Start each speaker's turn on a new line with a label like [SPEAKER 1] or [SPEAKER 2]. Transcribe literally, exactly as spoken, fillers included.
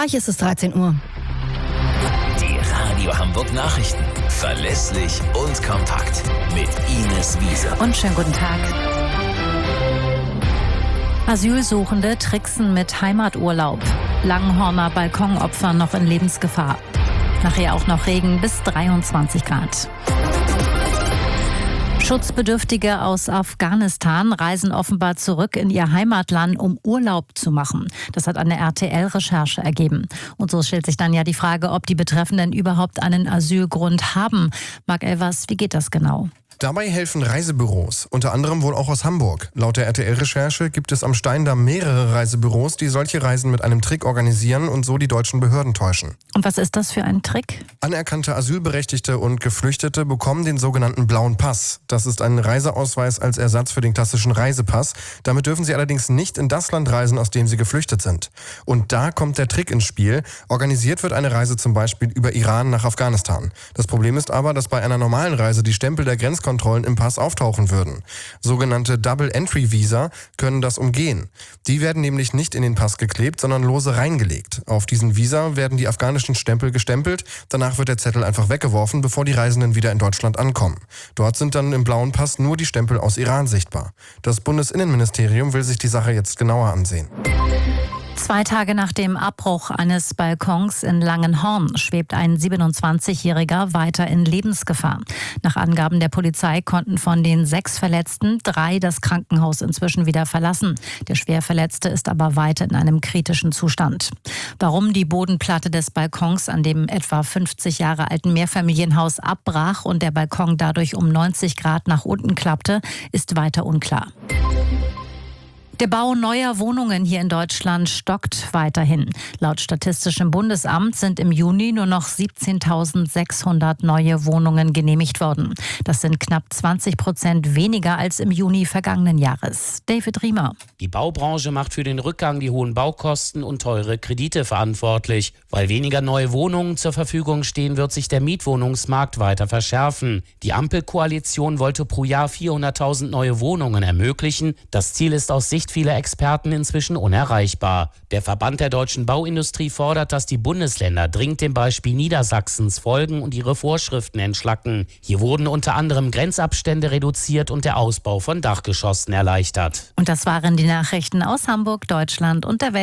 [SPEAKER 1] Gleich ist es dreizehn Uhr.
[SPEAKER 2] Die Radio Hamburg Nachrichten. Verlässlich und kompakt. Mit Ines Wiese.
[SPEAKER 3] Und schönen guten Tag. Asylsuchende tricksen mit Heimaturlaub. Langenhorner Balkonopfer noch in Lebensgefahr. Nachher auch noch Regen bis dreiundzwanzig Grad. Schutzbedürftige aus Afghanistan reisen offenbar zurück in ihr Heimatland, um Urlaub zu machen. Das hat eine R T L-Recherche ergeben. Und so stellt sich dann ja die Frage, ob die Betreffenden überhaupt einen Asylgrund haben. Marc Elvers, wie geht das genau?
[SPEAKER 4] Dabei helfen Reisebüros, unter anderem wohl auch aus Hamburg. Laut der R T L-Recherche gibt es am Steindamm mehrere Reisebüros, die solche Reisen mit einem Trick organisieren und so die deutschen Behörden täuschen.
[SPEAKER 3] Und was ist das für ein Trick?
[SPEAKER 4] Anerkannte Asylberechtigte und Geflüchtete bekommen den sogenannten blauen Pass. Das ist ein Reiseausweis als Ersatz für den klassischen Reisepass. Damit dürfen sie allerdings nicht in das Land reisen, aus dem sie geflüchtet sind. Und da kommt der Trick ins Spiel. Organisiert wird eine Reise zum Beispiel über Iran nach Afghanistan. Das Problem ist aber, dass bei einer normalen Reise die Stempel der Grenzkontrolle Kontrollen im Pass auftauchen würden. Sogenannte Double-Entry-Visa können das umgehen. Die werden nämlich nicht in den Pass geklebt, sondern lose reingelegt. Auf diesen Visa werden die afghanischen Stempel gestempelt, danach wird der Zettel einfach weggeworfen, bevor die Reisenden wieder in Deutschland ankommen. Dort sind dann im blauen Pass nur die Stempel aus Iran sichtbar. Das Bundesinnenministerium will sich die Sache jetzt genauer ansehen.
[SPEAKER 3] Zwei Tage nach dem Abbruch eines Balkons in Langenhorn schwebt ein siebenundzwanzigjähriger weiter in Lebensgefahr. Nach Angaben der Polizei konnten von den sechs Verletzten drei das Krankenhaus inzwischen wieder verlassen. Der Schwerverletzte ist aber weiter in einem kritischen Zustand. Warum die Bodenplatte des Balkons an dem etwa fünfzig Jahre alten Mehrfamilienhaus abbrach und der Balkon dadurch um neunzig Grad nach unten klappte, ist weiter unklar. Der Bau neuer Wohnungen hier in Deutschland stockt weiterhin. Laut Statistischem Bundesamt sind im Juni nur noch siebzehntausendsechshundert neue Wohnungen genehmigt worden. Das sind knapp zwanzig Prozent weniger als im Juni vergangenen Jahres. David Riemer.
[SPEAKER 5] Die Baubranche macht für den Rückgang die hohen Baukosten und teure Kredite verantwortlich. Weil weniger neue Wohnungen zur Verfügung stehen, wird sich der Mietwohnungsmarkt weiter verschärfen. Die Ampelkoalition wollte pro Jahr vierhunderttausend neue Wohnungen ermöglichen. Das Ziel ist aus Sicht vieler Experten inzwischen unerreichbar. Der Verband der deutschen Bauindustrie fordert, dass die Bundesländer dringend dem Beispiel Niedersachsens folgen und ihre Vorschriften entschlacken. Hier wurden unter anderem Grenzabstände reduziert und der Ausbau von Dachgeschossen erleichtert.
[SPEAKER 3] Und das waren die Nachrichten aus Hamburg, Deutschland und der Welt.